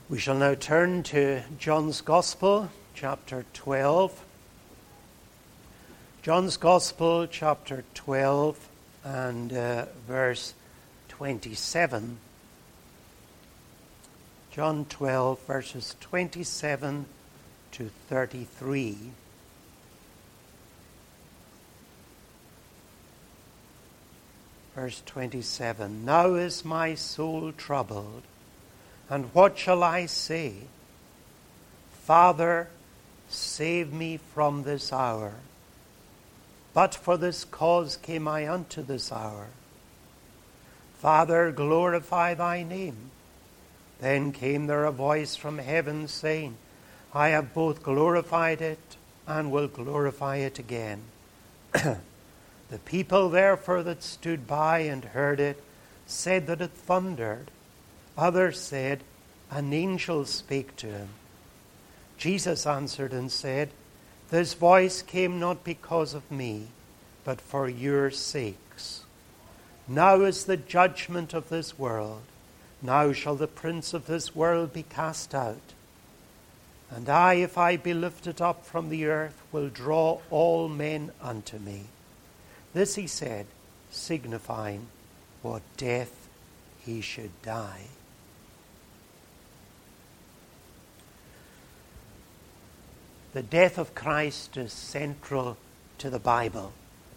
We shall now turn to John's Gospel, chapter 12. John's Gospel, chapter 12, and verse 27. John 12, verses 27 to 33. Verse 27. Now is my soul troubled, and what shall I say? Father, save me from this hour. But for this cause came I unto this hour. Father, glorify thy name. Then came there a voice from heaven saying, I have both glorified it and will glorify it again. The people therefore that stood by and heard it said that it thundered. Others said, an angel spake to him. Jesus answered and said, this voice came not because of me, but for your sakes. Now is the judgment of this world. Now shall the prince of this world be cast out. And I, if I be lifted up from the earth, will draw all men unto me. This he said, signifying what death he should die. The death of Christ is central to the Bible.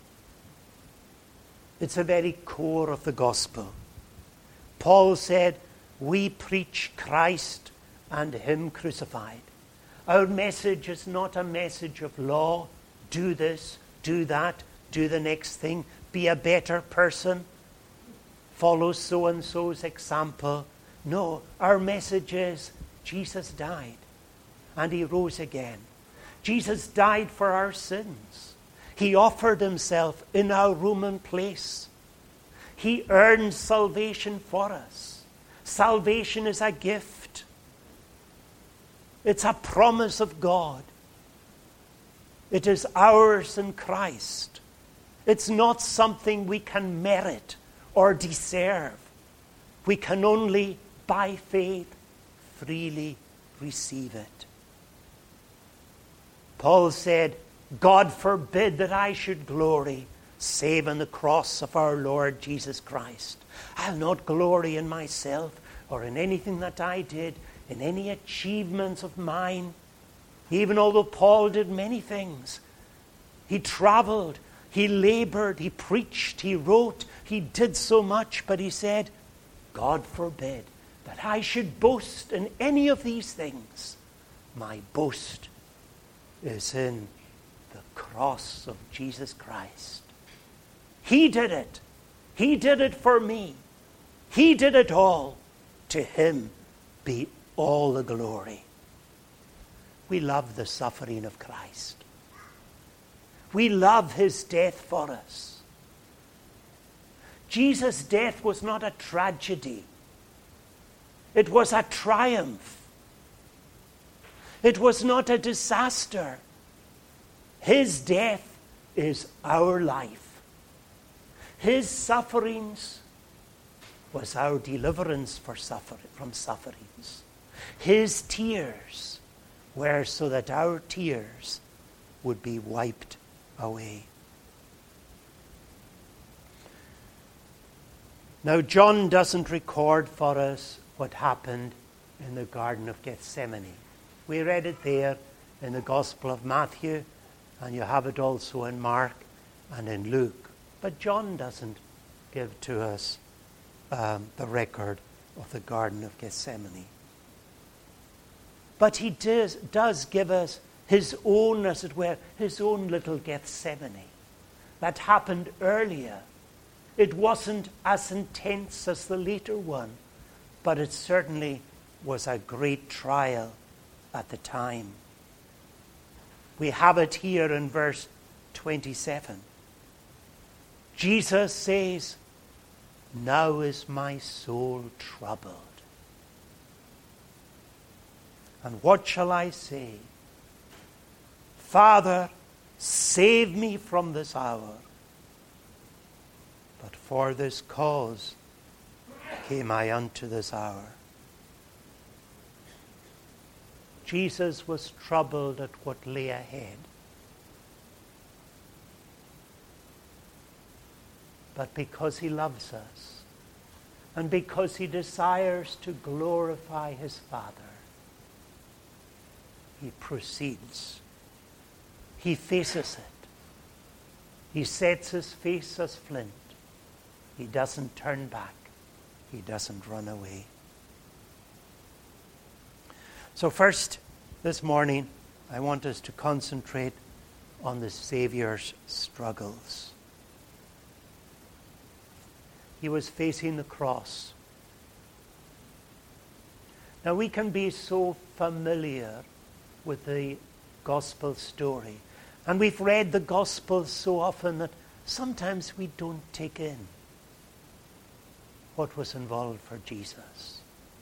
It's the very core of the gospel. Paul said, we preach Christ and him crucified. Our message is not a message of law. Do this, do that, do the next thing. Be a better person. Follow so-and-so's example. No, our message is Jesus died and he rose again. Jesus died for our sins. He offered himself in our Roman place. He earned salvation for us. Salvation is a gift. It's a promise of God. It is ours in Christ. It's not something we can merit or deserve. We can only, by faith, freely receive it. Paul said, God forbid that I should glory save in the cross of our Lord Jesus Christ. I'll not glory in myself or in anything that I did, in any achievements of mine. Even although Paul did many things. He traveled, he labored, he preached, he wrote, he did so much, but he said, God forbid that I should boast in any of these things. My boast is in the cross of Jesus Christ. He did it. He did it for me. He did it all. To him be all the glory. We love the suffering of Christ. We love his death for us. Jesus' death was not a tragedy. It was a triumph. It was not a disaster. His death is our life. His sufferings was our deliverance from sufferings. His tears were so that our tears would be wiped away. Now, John doesn't record for us what happened in the Garden of Gethsemane. We read it there in the Gospel of Matthew, and you have it also in Mark and in Luke. But John doesn't give to us the record of the Garden of Gethsemane. But he does give us his own, as it were, his own little Gethsemane that happened earlier. It wasn't as intense as the later one, but it certainly was a great trial at the time. We have it here in verse 27. Jesus says, now is my soul troubled. And what shall I say? Father, save me from this hour. But for this cause came I unto this hour. Jesus was troubled at what lay ahead. But because he loves us, and because he desires to glorify his Father, he proceeds. He faces it. He sets his face as flint. He doesn't turn back. He doesn't run away. So first, this morning, I want us to concentrate on the Savior's struggles. He was facing the cross. Now we can be so familiar with the gospel story, and we've read the gospel so often that sometimes we don't take in what was involved for Jesus.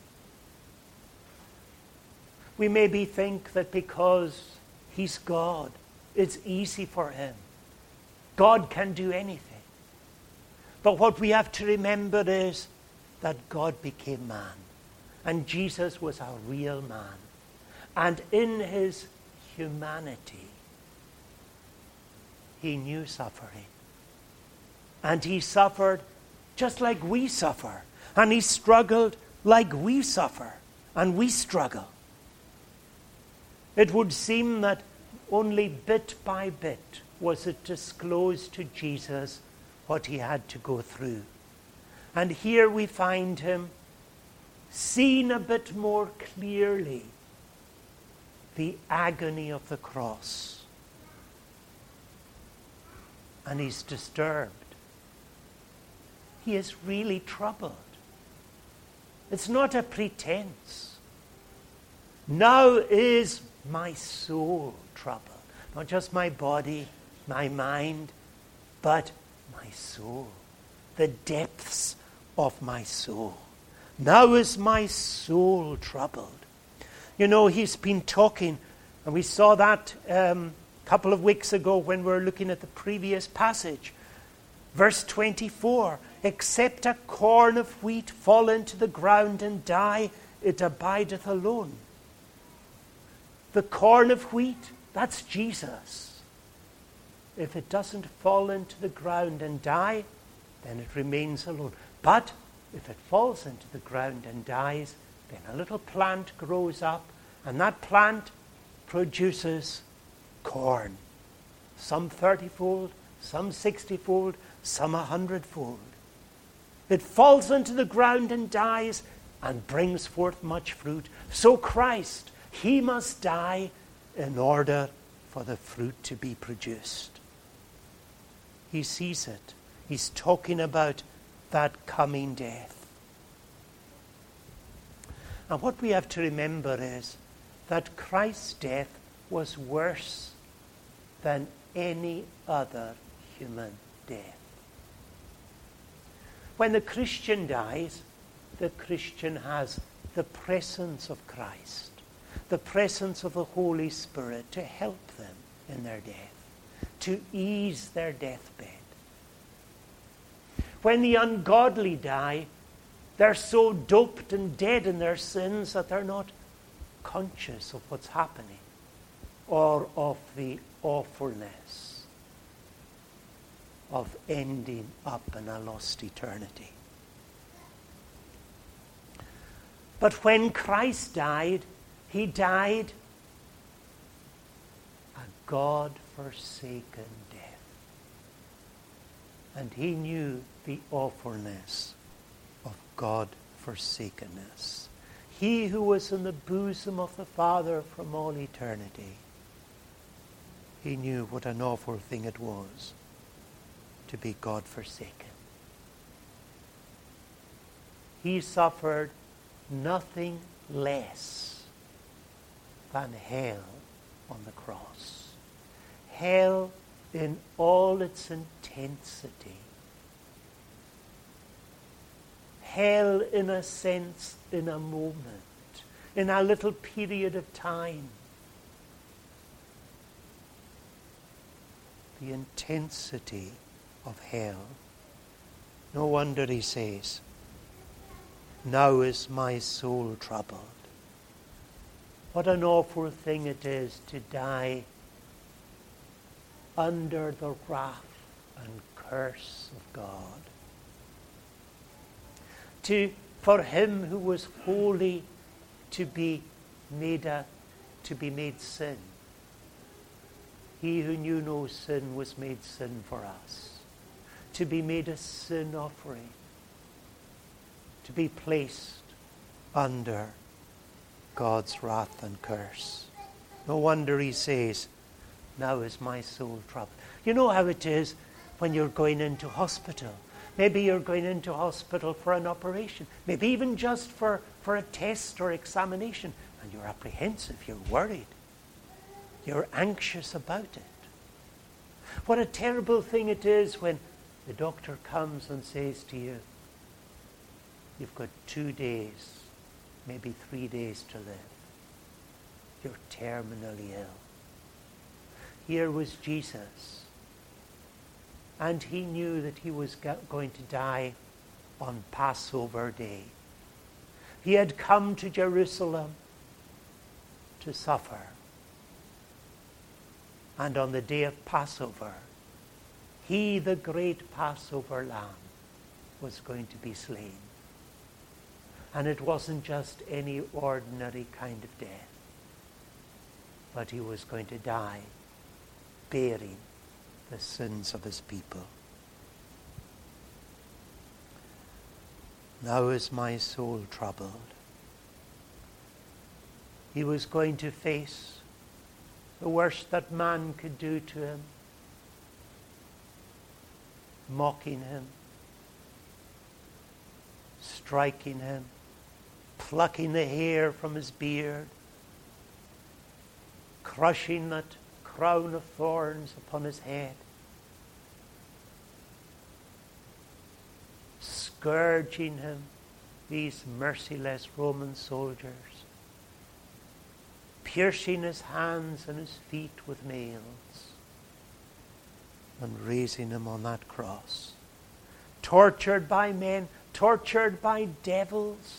We maybe think that because he's God, it's easy for him. God can do anything. But what we have to remember is that God became man. And Jesus was a real man. And in his humanity, he knew suffering. And he suffered just like we suffer. And he struggled like we suffer. And we struggle. It would seem that only bit by bit was it disclosed to Jesus what he had to go through. And here we find him seen a bit more clearly the agony of the cross. And he's disturbed. He is really troubled. It's not a pretense. Now is my soul troubled. Not just my body, my mind, but my soul. The depths of my soul. Now is my soul troubled. You know, he's been talking, and we saw that a couple of weeks ago when we were looking at the previous passage. Verse 24, except a corn of wheat fall into the ground and die, it abideth alone. The corn of wheat, that's Jesus. If it doesn't fall into the ground and die, then it remains alone. But if it falls into the ground and dies, then a little plant grows up, and that plant produces corn. Some 30-fold, some 60-fold, some 100-fold. It falls into the ground and dies and brings forth much fruit. So Christ, he must die in order for the fruit to be produced. He sees it. He's talking about that coming death. And what we have to remember is that Christ's death was worse than any other human death. When the Christian dies, the Christian has the presence of Christ, the presence of the Holy Spirit to help them in their death, to ease their deathbed. When the ungodly die, they're so doped and dead in their sins that they're not conscious of what's happening or of the awfulness of ending up in a lost eternity. But when Christ died, he died a God-forsaken death. And he knew the awfulness of God-forsakenness. He who was in the bosom of the Father from all eternity, he knew what an awful thing it was to be God-forsaken. He suffered nothing less than hell on the cross. Hell in all its intensity. Hell, in a sense, in a moment, in a little period of time. The intensity of hell. No wonder he says, now is my soul troubled. What an awful thing it is to die under the wrath and curse of God. For him who was holy to be made sin. He who knew no sin was made sin for us. To be made a sin offering. To be placed under God's wrath and curse. No wonder he says, now is my soul troubled. You know how it is when you're going into hospital. Maybe you're going into hospital for an operation. Maybe even just for a test or examination. And you're apprehensive, you're worried. You're anxious about it. What a terrible thing it is when the doctor comes and says to you, you've got 2 days, maybe 3 days to live. You're terminally ill. Here was Jesus, and he knew that he was going to die on Passover Day. He had come to Jerusalem to suffer. And on the day of Passover, he, the great Passover lamb, was going to be slain. And it wasn't just any ordinary kind of death, but he was going to die bearing the sins of his people. Now is my soul troubled. He was going to face the worst that man could do to him, mocking him, striking him, plucking the hair from his beard, crushing that crown of thorns upon his head, scourging him, these merciless Roman soldiers, piercing his hands and his feet with nails, and raising him on that cross, tortured by men, tortured by devils.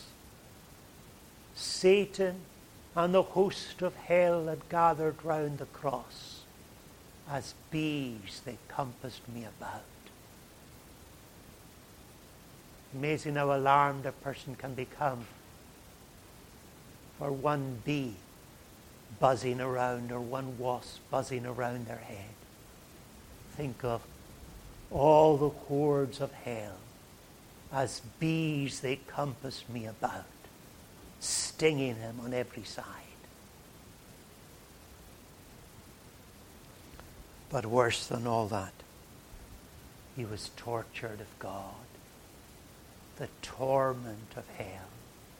Satan and the host of hell had gathered round the cross. As bees they compassed me about. Amazing how alarmed a person can become for one bee buzzing around or one wasp buzzing around their head. Think of all the hordes of hell. As bees they compassed me about, stinging him on every side. But worse than all that, he was tortured of God. The torment of hell.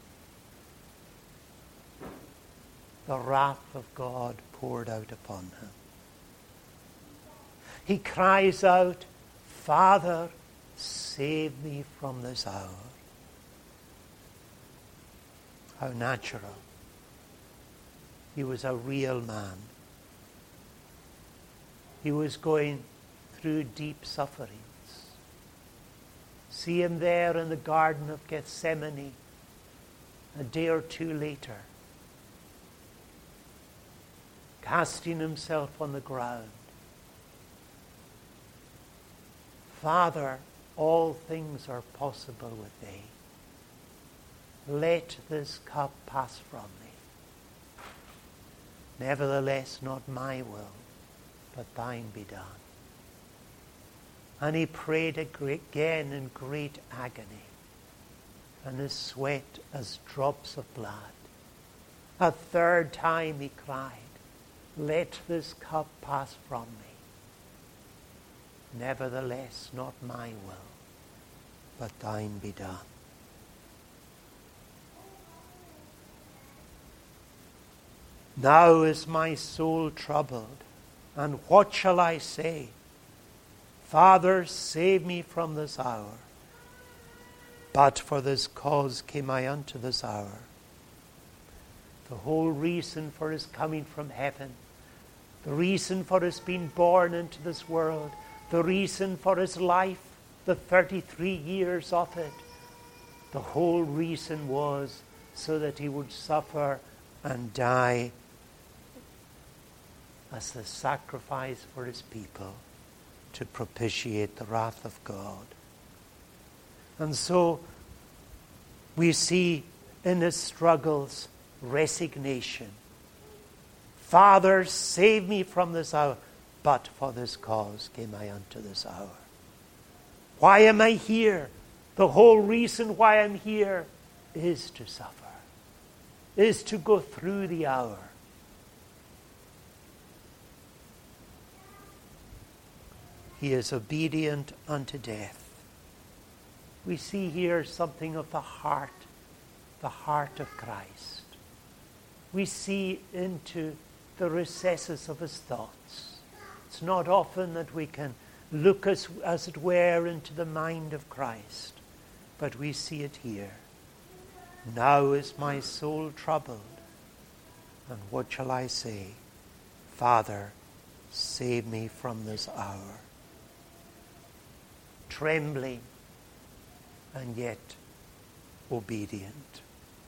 The wrath of God poured out upon him. He cries out, Father, save me from this hour. How natural. He was a real man. He was going through deep sufferings. See him there in the Garden of Gethsemane a day or two later, casting himself on the ground. Father, all things are possible with thee. Let this cup pass from me. Nevertheless, not my will, but thine be done. And he prayed again in great agony, and his sweat as drops of blood. A third time he cried, let this cup pass from me. Nevertheless, not my will, but thine be done. Now is my soul troubled, and what shall I say? Father, save me from this hour. But for this cause came I unto this hour. The whole reason for his coming from heaven, the reason for his being born into this world, the reason for his life, the 33 years of it, the whole reason was so that he would suffer and die as the sacrifice for his people to propitiate the wrath of God. And so we see in his struggles resignation. Father, save me from this hour, but for this cause came I unto this hour. Why am I here? The whole reason why I'm here is to suffer, is to go through the hour. He is obedient unto death. We see here something of the heart of Christ. We see into the recesses of his thoughts. It's not often that we can look as it were into the mind of Christ, but we see it here. Now is my soul troubled, and what shall I say? Father, save me from this hour. Trembling and yet obedient.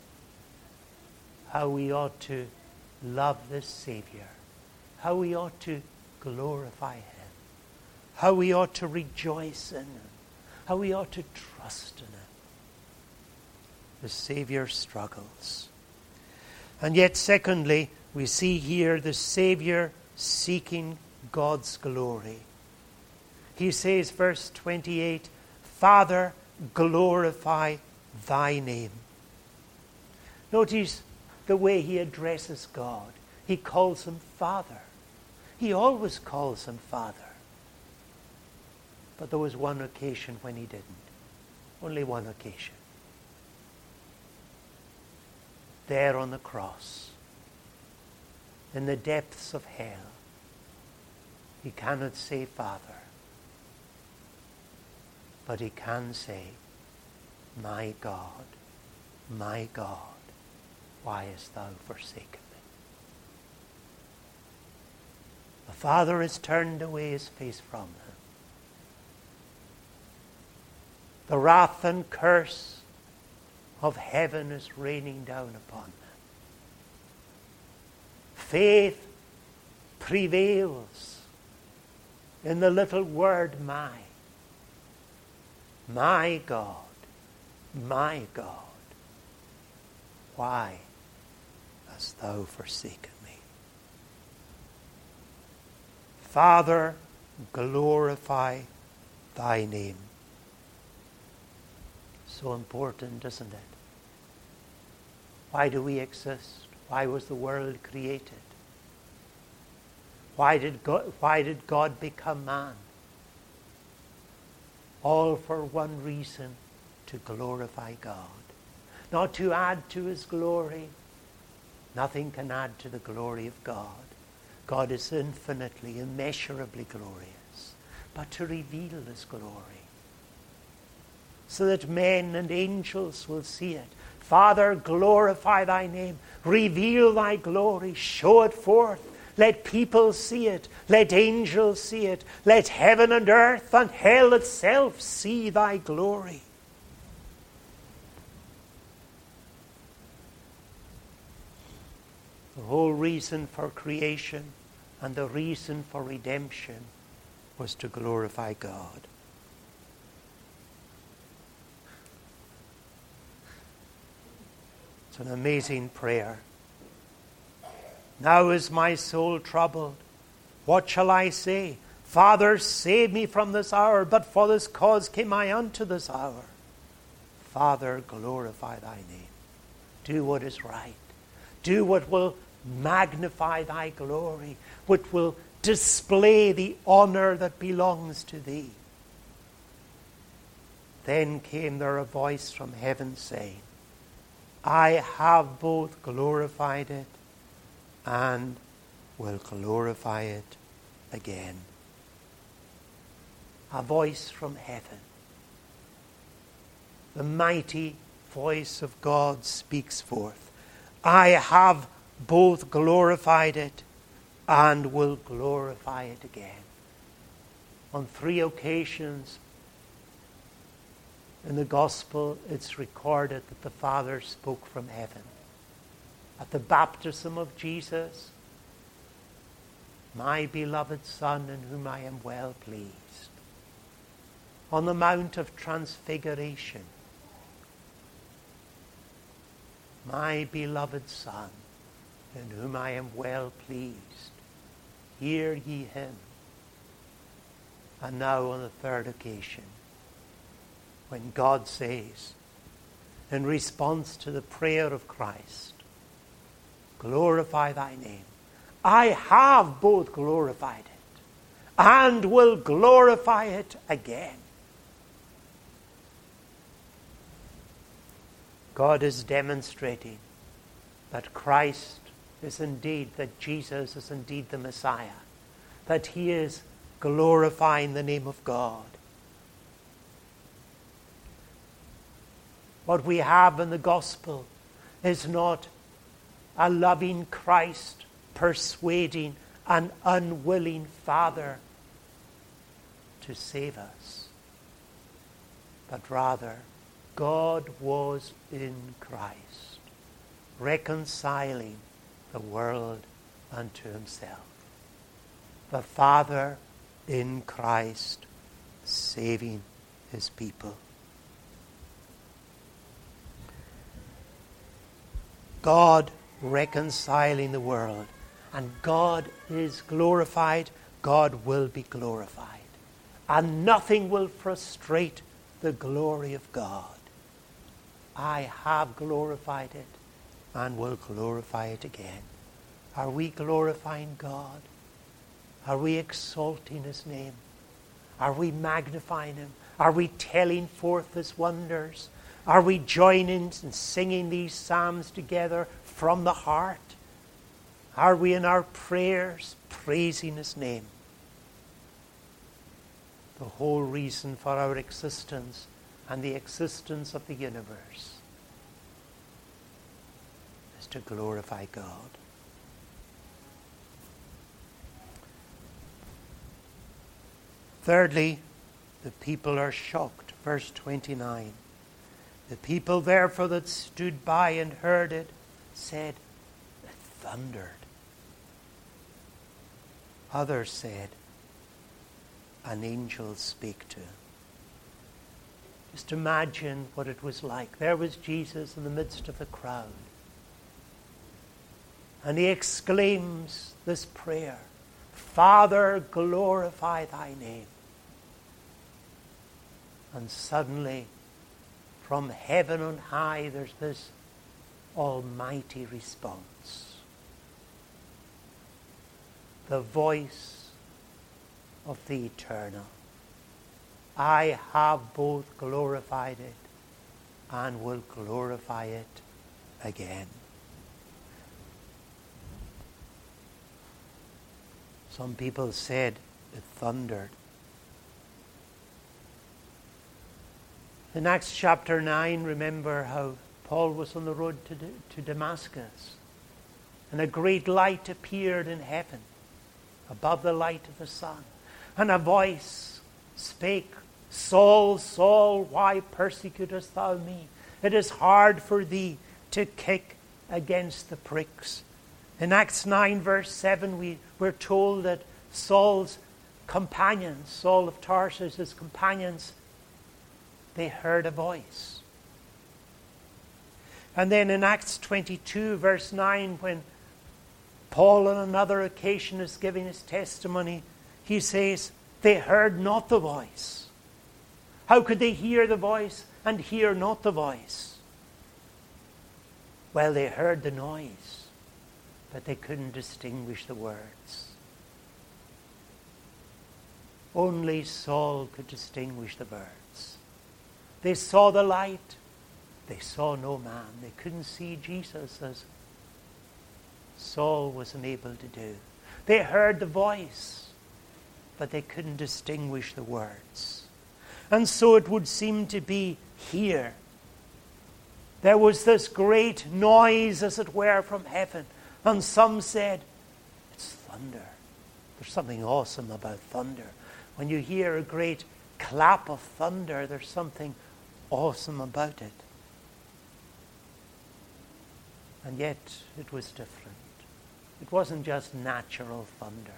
How we ought to love this Savior. How we ought to glorify him. How we ought to rejoice in him. How we ought to trust in him. The Savior struggles. And yet, secondly, we see here the Savior seeking God's glory. He says, verse 28, Father, glorify thy name. Notice the way he addresses God. He calls him Father. He always calls him Father. But there was one occasion when he didn't. Only one occasion. There on the cross, in the depths of hell, he cannot say Father. But he can say, my God, why hast thou forsaken me? The Father has turned away his face from him. The wrath and curse of heaven is raining down upon them. Faith prevails in the little word my. My God, why hast thou forsaken me? Father, glorify thy name. So important, isn't it? Why do we exist? Why was the world created? Why did God become man? All for one reason, to glorify God. Not to add to his glory. Nothing can add to the glory of God. God is infinitely, immeasurably glorious. But to reveal his glory, so that men and angels will see it. Father, glorify thy name. Reveal thy glory. Show it forth. Let people see it. Let angels see it. Let heaven and earth and hell itself see thy glory. The whole reason for creation and the reason for redemption was to glorify God. It's an amazing prayer. Now is my soul troubled. What shall I say? Father, save me from this hour, but for this cause came I unto this hour. Father, glorify thy name. Do what is right. Do what will magnify thy glory, which will display the honor that belongs to thee. Then came there a voice from heaven saying, I have both glorified it and will glorify it again. A voice from heaven. The mighty voice of God speaks forth. I have both glorified it and will glorify it again. On 3 occasions in the gospel, it's recorded that the Father spoke from heaven. at the baptism of Jesus, my beloved Son, in whom I am well pleased. On the Mount of Transfiguration, my beloved Son, in whom I am well pleased. Hear ye him. And now on the third occasion, when God says, in response to the prayer of Christ, glorify thy name. I have both glorified it and will glorify it again. God is demonstrating that Christ is indeed, that Jesus is indeed the Messiah, that he is glorifying the name of God. What we have in the gospel is not a loving Christ persuading an unwilling Father to save us, but rather God was in Christ, reconciling the world unto himself. The Father in Christ saving his people. God reconciling the world. And God is glorified. God will be glorified. And nothing will frustrate the glory of God. I have glorified it and will glorify it again. Are we glorifying God? Are we exalting his name? Are we magnifying him? Are we telling forth his wonders? Are we joining and singing these psalms together from the heart? Are we in our prayers praising his name? The whole reason for our existence and the existence of the universe is to glorify God. Thirdly, the people are shocked. Verse 29. The people therefore that stood by and heard it said, it thundered. Others said, an angel spake to him. Just imagine what it was like. There was Jesus in the midst of the crowd. And he exclaims this prayer, Father, glorify thy name. And suddenly, from heaven on high, there's this almighty response. The voice of the eternal. I have both glorified it and will glorify it again. Some people said it thundered. In Acts chapter 9, remember how Paul was on the road to Damascus, and a great light appeared in heaven above the light of the sun, and a voice spake, Saul, Saul, why persecutest thou me? It is hard for thee to kick against the pricks. In Acts 9 verse 7 we're told that Saul's companions, Saul of Tarsus, his companions, they heard a voice. And then in Acts 22 verse 9, when Paul on another occasion is giving his testimony, he says, they heard not the voice. How could they hear the voice and hear not the voice? Well, they heard the noise, but they couldn't distinguish the words. Only Saul could distinguish the words. They saw the light. They saw no man. They couldn't see Jesus as Saul was unable to do. They heard the voice, but they couldn't distinguish the words. And so it would seem to be here. There was this great noise, as it were, from heaven. And some said, it's thunder. There's something awesome about thunder. When you hear a great clap of thunder, there's something awesome about it. And yet it was different. It wasn't just natural thunder.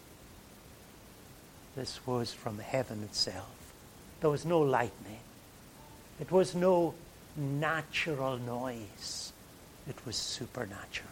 This was from heaven itself. There was no lightning. It was no natural noise. It was supernatural.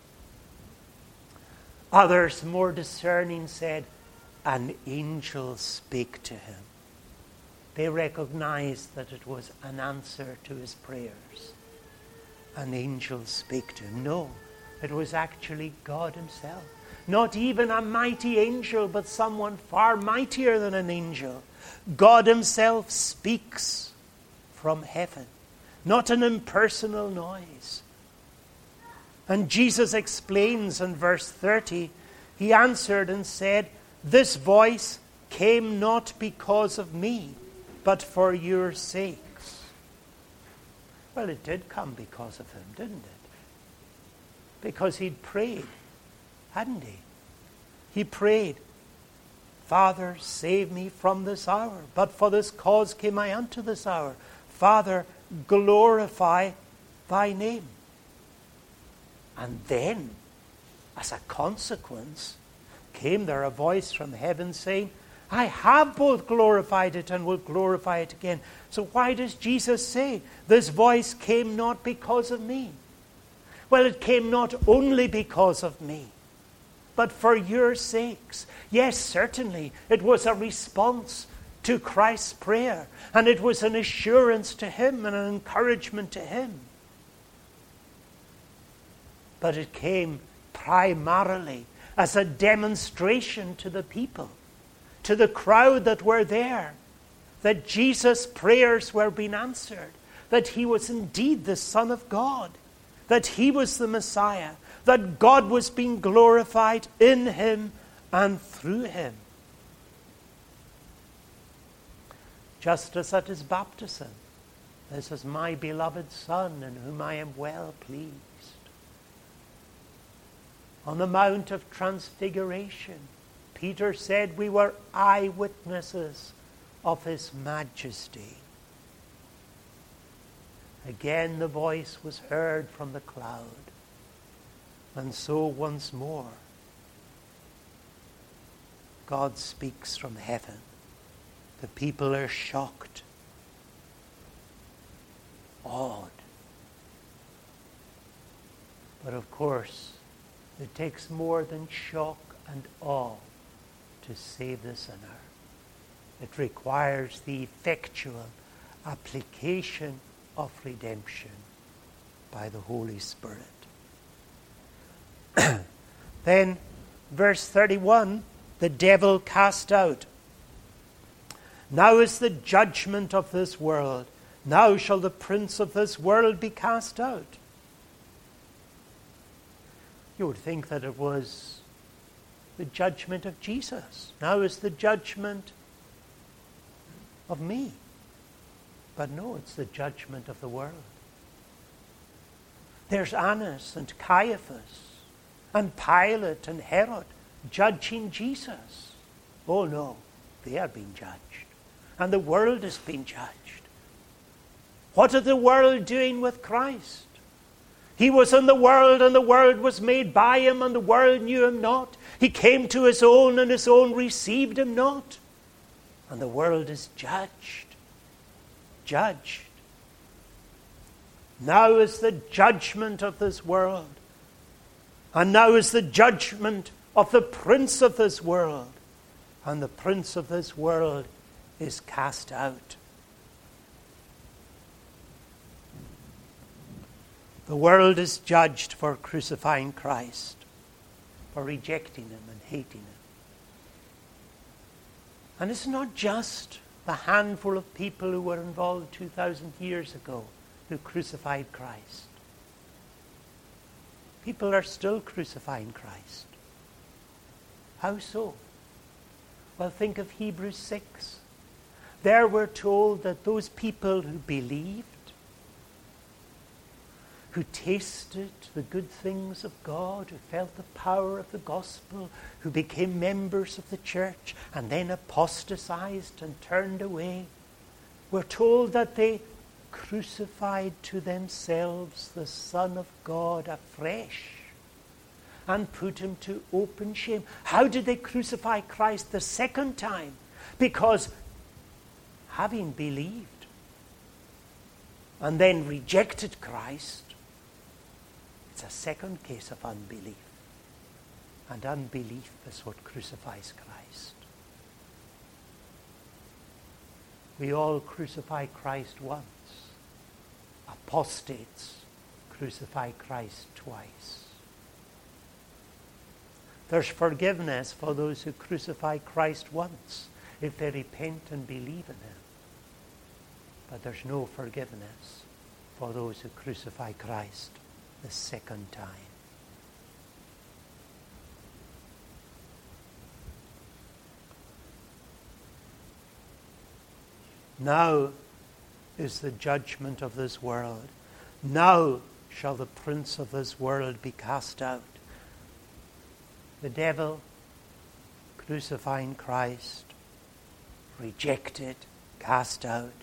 Others, more discerning, said, an angel spake to him. They recognized that it was an answer to his prayers. An angel spake to him. No, it was actually God himself. Not even a mighty angel, but someone far mightier than an angel. God himself speaks from heaven, not an impersonal noise. And Jesus explains in verse 30, he answered and said, this voice came not because of me, but for your sakes. Well, it did come because of him, didn't it? Because he'd prayed, hadn't he? He prayed, Father, save me from this hour. But for this cause came I unto this hour. Father, glorify thy name. And then, as a consequence, came there a voice from heaven saying, I have both glorified it and will glorify it again. So why does Jesus say, this voice came not because of me? Well, it came not only because of me, but for your sakes. Yes, certainly, it was a response to Christ's prayer, and it was an assurance to him and an encouragement to him. But it came primarily as a demonstration to the people, to the crowd that were there, that Jesus' prayers were being answered, that he was indeed the Son of God, that he was the Messiah, that God was being glorified in him and through him. Just as at his baptism, this is my beloved Son in whom I am well pleased. On the Mount of Transfiguration, Peter said we were eyewitnesses of his majesty. Again the voice was heard from the cloud. And so once more, God speaks from heaven. The people are shocked, awed. But of course, it takes more than shock and awe to save the sinner. It requires the effectual application of redemption by the Holy Spirit. Then, verse 31, the devil cast out. Now is the judgment of this world. Now shall the prince of this world be cast out. You would think that it was the judgment of Jesus. Now is the judgment of me. But no, it's the judgment of the world. There's Annas and Caiaphas and Pilate and Herod judging Jesus. Oh no, they are being judged. And the world is being judged. What is the world doing with Christ? He was in the world, and the world was made by him, and the world knew him not. He came to his own, and his own received him not. And the world is judged. Judged. Now is the judgment of this world. And now is the judgment of the prince of this world. And the prince of this world is cast out. The world is judged for crucifying Christ, for rejecting him and hating him. And it's not just the handful of people who were involved 2,000 years ago who crucified Christ. People are still crucifying Christ. How so? Well, think of Hebrews 6. There we're told that those people who believed, who tasted the good things of God, who felt the power of the gospel, who became members of the church and then apostatized and turned away, we're told that they crucified to themselves the Son of God afresh and put him to open shame. How did they crucify Christ the second time? Because having believed and then rejected Christ, it's a second case of unbelief. And unbelief is what crucifies Christ. We all crucify Christ once. Apostates crucify Christ twice. There's forgiveness for those who crucify Christ once if they repent and believe in him. But there's no forgiveness for those who crucify Christ the second time. Now is the judgment of this world. Now shall the prince of this world be cast out. The devil crucifying Christ, rejected, cast out.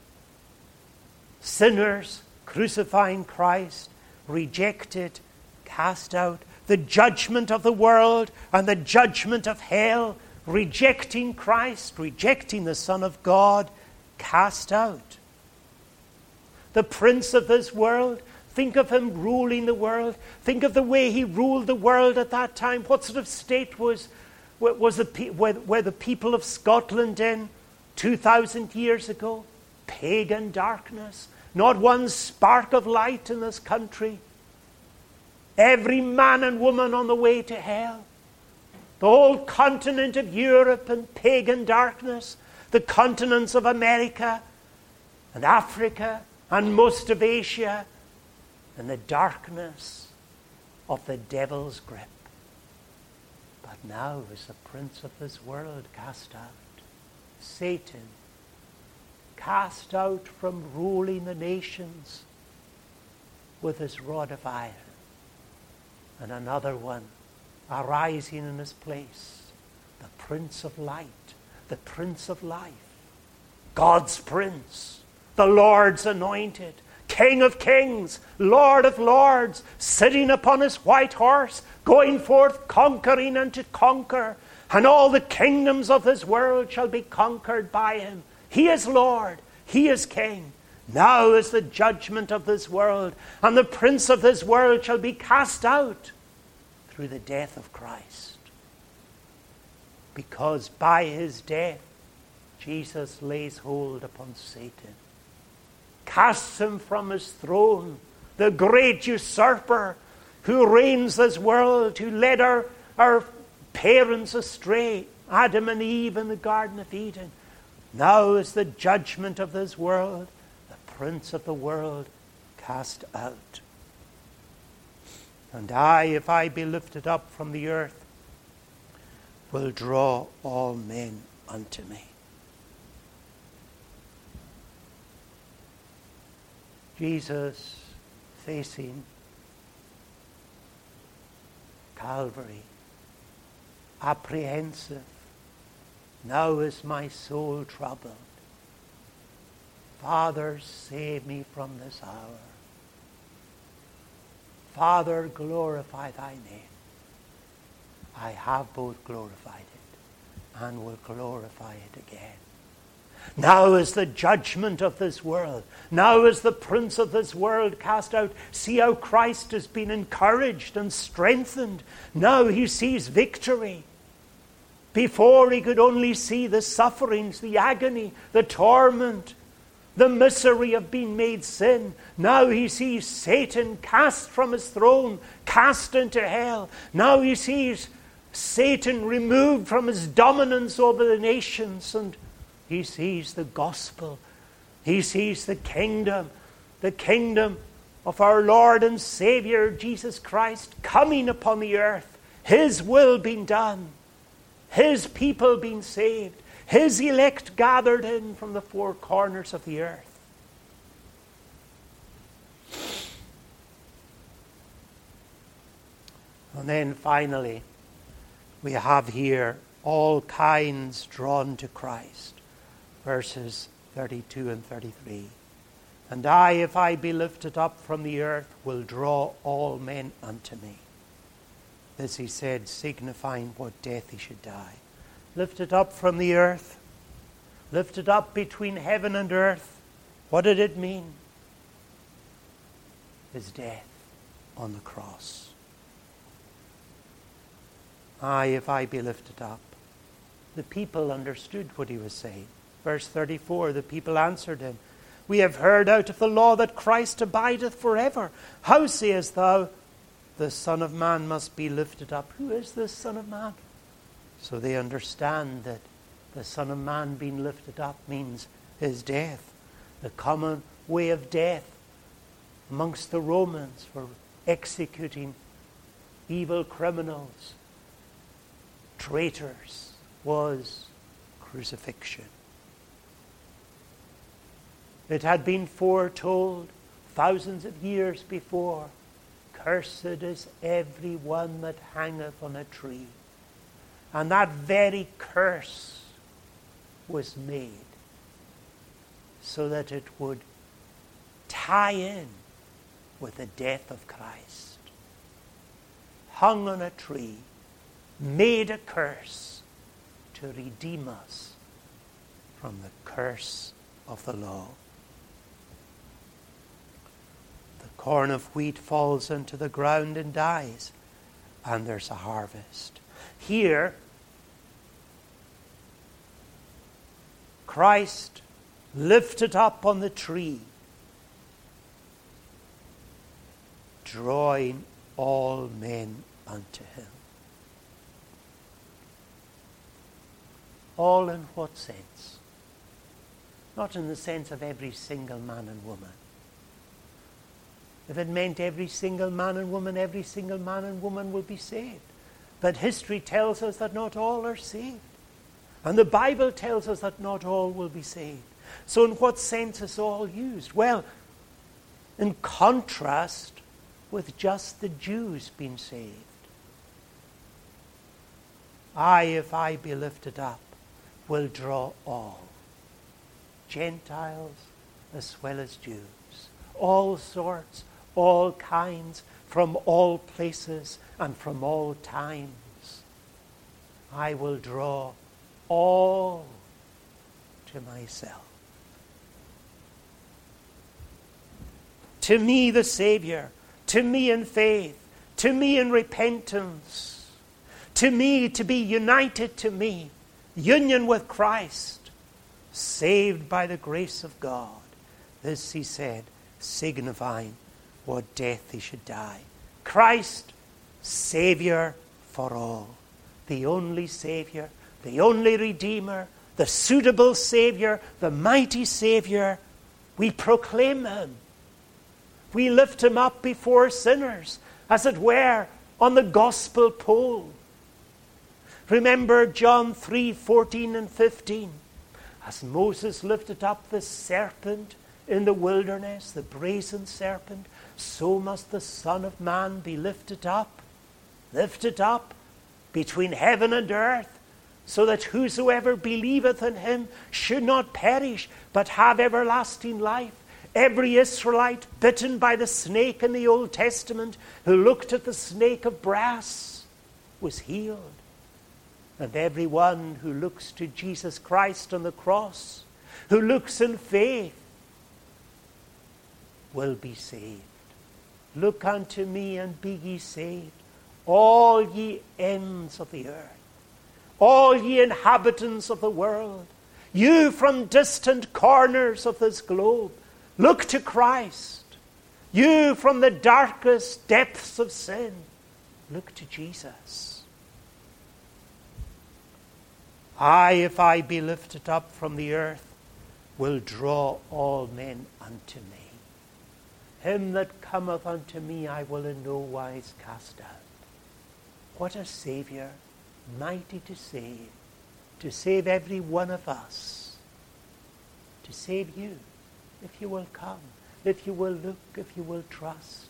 Sinners crucifying Christ, rejected, cast out. The judgment of the world and the judgment of hell, rejecting Christ, rejecting the Son of God, cast out. The prince of this world, think of him ruling the world. Think of the way he ruled the world at that time. What sort of state were the people of Scotland in 2,000 years ago? Pagan darkness. Not one spark of light in this country. Every man and woman on the way to hell. The whole continent of Europe in pagan darkness. The continents of America and Africa and most of Asia in the darkness of the devil's grip. But now is the prince of this world cast out. Satan cast out from ruling the nations with his rod of iron. And another one arising in his place, the Prince of Light, the Prince of Life, God's Prince, the Lord's anointed, King of kings, Lord of lords, sitting upon his white horse, going forth conquering and to conquer, and all the kingdoms of this world shall be conquered by him. He is Lord, he is King. Now is the judgment of this world, and the prince of this world shall be cast out through the death of Christ. Because by his death, Jesus lays hold upon Satan, casts him from his throne, the great usurper who reigns this world, who led our parents astray, Adam and Eve in the Garden of Eden. Now is the judgment of this world, the prince of the world cast out. And I, if I be lifted up from the earth, will draw all men unto me. Jesus facing Calvary, apprehensive. Now is my soul troubled. Father, save me from this hour. Father, glorify thy name. I have both glorified it and will glorify it again. Now is the judgment of this world. Now is the prince of this world cast out. See how Christ has been encouraged and strengthened. Now he sees victory. Before he could only see the sufferings, the agony, the torment, the misery of being made sin. Now he sees Satan cast from his throne, cast into hell. Now he sees Satan removed from his dominance over the nations, and he sees the gospel. He sees the kingdom of our Lord and Savior Jesus Christ coming upon the earth. His will being done. His people being saved. His elect gathered in from the four corners of the earth. And then finally, we have here all kinds drawn to Christ. Verses 32 and 33. And I, if I be lifted up from the earth, will draw all men unto me. This he said, signifying what death he should die. Lifted up from the earth, lifted up between heaven and earth. What did it mean? His death on the cross. I, if I be lifted up. The people understood what he was saying. Verse 34, the people answered him, we have heard out of the law that Christ abideth forever. How sayest thou, the Son of Man must be lifted up? Who is this Son of Man? So they understand that the Son of Man being lifted up means his death. The common way of death amongst the Romans for executing evil criminals, traitors, was crucifixion. It had been foretold thousands of years before, cursed is every one that hangeth on a tree. And that very curse was made so that it would tie in with the death of Christ. Hung on a tree, made a curse to redeem us from the curse of the law. The corn of wheat falls into the ground and dies, and there's a harvest. Here, Christ lifted up on the tree, drawing all men unto him. All in what sense? Not in the sense of every single man and woman. If it meant every single man and woman will be saved. But history tells us that not all are saved. And the Bible tells us that not all will be saved. So in what sense is all used? Well, in contrast with just the Jews being saved. I, if I be lifted up, will draw all, Gentiles as well as Jews, all sorts, all kinds, from all places and from all times. I will draw all to myself. To me the Savior, to me in faith, to me in repentance, to me to be united to me, union with Christ, saved by the grace of God. This he said, signifying what death he should die. Christ, Savior for all. The only Savior, the only Redeemer, the suitable Savior, the mighty Savior. We proclaim him. We lift him up before sinners, as it were, on the gospel pole. Remember John 3:14 and 15. As Moses lifted up the serpent in the wilderness, the brazen serpent, so must the Son of Man be lifted up between heaven and earth, so that whosoever believeth in him should not perish, but have everlasting life. Every Israelite bitten by the snake in the Old Testament, who looked at the snake of brass, was healed. And everyone who looks to Jesus Christ on the cross, who looks in faith, will be saved. Look unto me and be ye saved, all ye ends of the earth, all ye inhabitants of the world, you from distant corners of this globe, look to Christ. You from the darkest depths of sin, look to Jesus. I, if I be lifted up from the earth, will draw all men unto me. Him that cometh unto me I will in no wise cast out. What a Savior, mighty to save every one of us, to save you, if you will come, if you will look, if you will trust.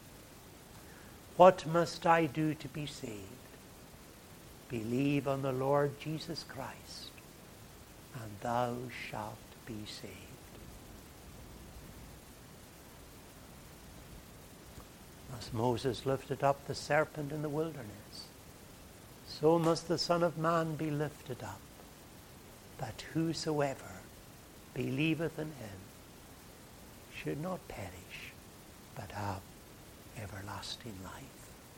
What must I do to be saved? Believe on the Lord Jesus Christ, and thou shalt be saved. As Moses lifted up the serpent in the wilderness, so must the Son of Man be lifted up, that whosoever believeth in him should not perish, but have everlasting life.